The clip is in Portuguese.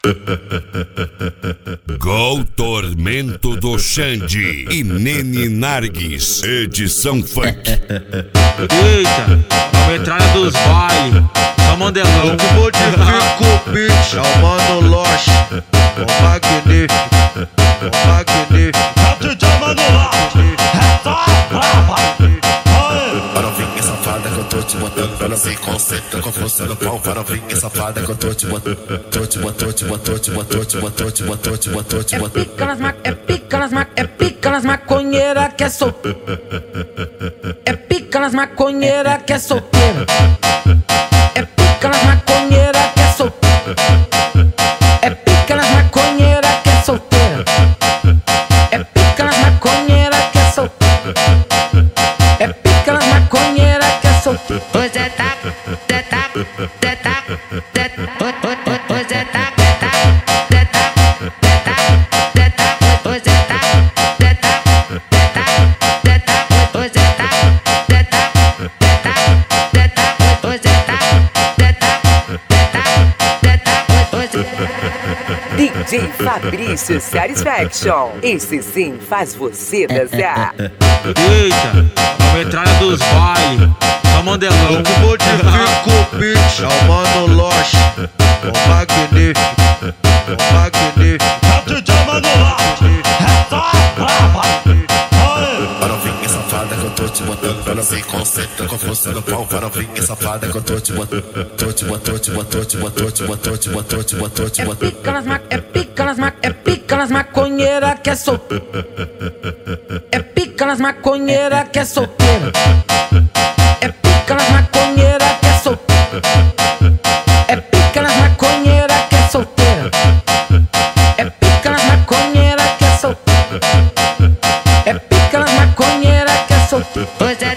Gol Tormento do Xande e Nene Narguis, edição funk. Eita, a metralha dos bailes, só mandelão. Eu que modifico o beat, chamando Lost. O magnífico, o magnífico. É o DJ Manual, é só brava. Novinha safada que eu tô te botando pra não se concentra com força no pau. Novinha safada que eu tô te botando, É pica nas maconheira que é solteira. É pica nas maconheira que é solteira. É pica nas maconheira que é solteira. É pica nas maconheira que é solteira. É pica nas maconheira que é solteira. É pica nas maconheira que é solteira. Hoje é tá, DJ Fabrício Satisfaction. Esse sim faz você dançar. Eita, a metralha dos bailes, só mandelão. Eu que modifico o beat, chamando Lost. O magnífico, o magnífico. É o DJ Manual, é só brava. novinha safada que eu tô te botando pra não se concentra com força no pau. Novinha safada que eu tô te botando, É pica nas maconheira que é solteira. É pica nas maconheira que é solteira. É pica nas maconheira que é solteira. É pica nas maconheira que é solteira. É pica nas maconheira que é solteira. É pica nas maconheira que é solteira.